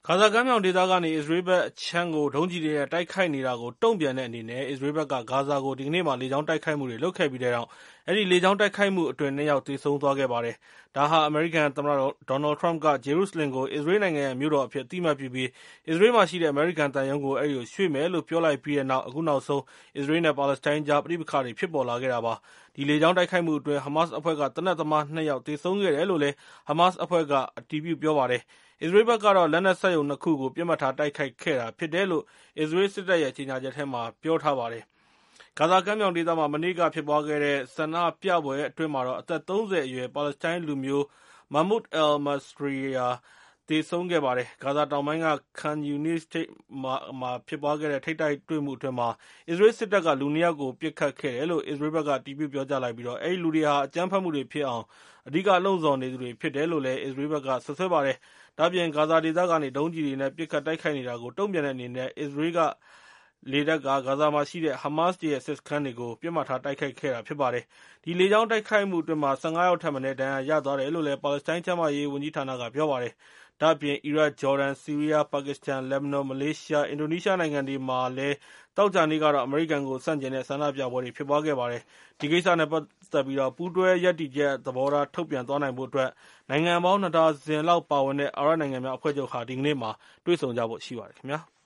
ဂါဇာကမ်းမြောင်ဒေသကနေ အစ္စရေးဘက်အခြမ်းကို ဒုံးကျည်တွေနဲ့ တိုက်ခိုက်နေတာကို တုံ့ပြန်တဲ့အနေနဲ့ အစ္စရေးဘက်က ဂါဇာကို ဒီကနေ့မှာ လေကြောင်းတိုက်ခိုက်မှုတွေ လုပ်ခဲ့ပြီးတဲ့နောက် အဲဒီလေကြောင်းတိုက်ခိုက်မှုအတွင်း ၂ ယောက် သေဆုံးသွားခဲ့ပါတယ်။ ဒါဟာ အမေရိကန်သမ္မတ Donald Trump က ဂျေရုဆလင်ကို အစ္စရေးနိုင်ငံရဲ့ မြို့တော်အဖြစ် အသိအမှတ်ပြုပြီး အစ္စရေးမှာရှိတဲ့ အမေရိကန်သံရုံးကို အဲဒီကို ရွှေ့မယ်လို့ ပြောလိုက်ပြီးတဲ့နောက် အခုနောက်ဆုံး အစ္စရေးနဲ့ ပါလက်စတိုင်းကြား ပဋိပက္ခတွေ ဖြစ်ပေါ်လာခဲ့တာပါ။ ဒီလေကြောင်းတိုက်ခိုက်မှုအတွင်း ဟမတ်စ်အဖွဲ့က သေနတ်သမား ၂ ယောက် သေဆုံးခဲ့တယ်လို့လည်း ဟမတ်စ်အဖွဲ့က အတည်ပြုပြောပါတယ်။ အစ္စရေးဘက်ကတော့ လက်နက်စက်ရုံ ၂ ခုကို ပစ်မှတ်ထား တိုက်ခိုက်ခဲ့တာဖြစ်တယ်လို့ အစ္စရေးစစ်တပ်ရဲ့ ကြေညာချက်မှာ ပြောထားပါတယ်။ ဂါဇာကမ်းမြောင်ဒေသမှာ မနေ့ကဖြစ်ပွားခဲ့တဲ့ ဆန္ဒပြပွဲအတွင်း အသက် ၃၀ အရွယ် ပါလက်စတိုင်းလူမျိုး Mahmoud al-Masriya သေဆုံးခဲ့ပါတယ်။ ဂါဇာတောင်ပိုင်းက Khan Younis မှာဖြစ်ပွားခဲ့တဲ့ ထိပ်တိုက်တွေ့မှုအတွင်း အစ္စရေးစစ်တပ်က လူ ၂ ယောက်ကို ပစ်ခတ်ခဲ့တယ်လို့ အစ္စရေးဘက်က အတည်ပြုပြောကြားလိုက်ပြီး အဲဒီလူတွေဟာ အကြမ်းဖက်မှုတွေဖြစ်အောင် အဓိကလှုံ့ဆော်နေသူတွေ ဖြစ်တယ်လို့လည်း အစ္စရေးဘက်က စွပ်စွဲပါတယ်။ ဒါ့အပြင် ဂါဇာဒေသကနေ ဒုံးကျည်တွေနဲ့ ပစ်ခတ်တိုက်ခိုက်နေတာကို တုံ့ပြန်တဲ့အနေနဲ့ အစ္စရေးလေတပ်က ဂါဇာမှာရှိတဲ့ ဟမတ်စ်တွေရဲ့ စစ်စခန်းတွေကို ပစ်မှတ်ထား တိုက်ခိုက်ခဲ့တာ ဖြစ်ပါတယ်။ ဒီလေကြောင်းတိုက်ခိုက်မှုအတွင်း ၁၅ ယောက်ထက်မနည်း ဒဏ်ရာရသွားတယ်လို့လည်း ပါလက်စတိုင်း ကျန်းမာရေးဝန်ကြီးဌာနက ပြောပါတယ်။ ဒါ့အပြင် အီရတ်၊ ဂျော်ဒန်၊ ဆီးရီးယား၊ ပါကစ္စတန်၊ လက်ဘနွန်၊ မလေးရှားနဲ့ အင်ဒိုနီးရှားနိုင်ငံတွေမှာလည်း သောကြာနေ့က အမေရိကန်ကို ဆန့်ကျင်တဲ့ ဆန္ဒပြပွဲတွေ ဖြစ်ပွားခဲ့ပါတယ်။ ဒီကိစ္စနဲ့ ပတ်သက်ပြီး ပူးတွဲရပ်တည်ချက်သဘောထား ထုတ်ပြန်သွားနိုင်ဖို့အတွက် နိုင်ငံပေါင်း ၂ ဒါဇင်လောက်ပါဝင်တဲ့ အာရပ်နိုင်ငံများအဖွဲ့ချုပ်ဟာ ဒီကနေ့မှာ တွေ့ဆုံကြဖို့ ရှိပါတယ်ခင်ဗျာ။